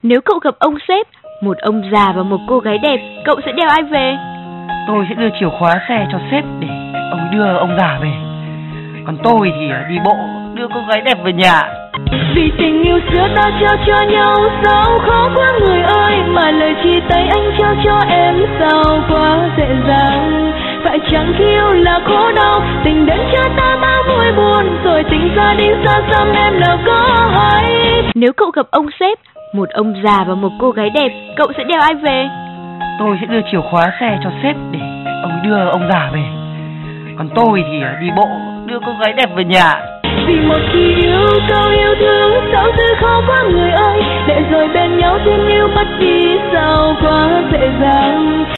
Nếu cậu gặp ông sếp, một ông già và một cô gái đẹp, cậu sẽ đèo ai về? Tôi sẽ đưa chìa khóa xe cho sếp để ông đưa ông già về. Còn tôi thì đi bộ đưa cô gái đẹp về nhà. Vì tình yêu xưa ta trao cho nhau sao khó quá người ơi, mà lời chia tay anh trao cho em sao quá dễ dàng. Phải chẳng khi yêu là khổ đau, tình đến cho ta bao vui buồn, rồi tình ra đi xa xăm em nào có hay. Nếu cậu gặp ông sếp, một ông già và một cô gái đẹp, cậu sẽ đèo ai về? Tôi sẽ đưa chìa khóa xe cho sếp để ông đưa ông già về. Còn tôi thì đi bộ đưa cô gái đẹp về nhà. Vì một khi yêu câu yêu thương sao thứ khó quá người ơi, để rồi bên nhau thêm yêu mất đi sao quá dễ dàng.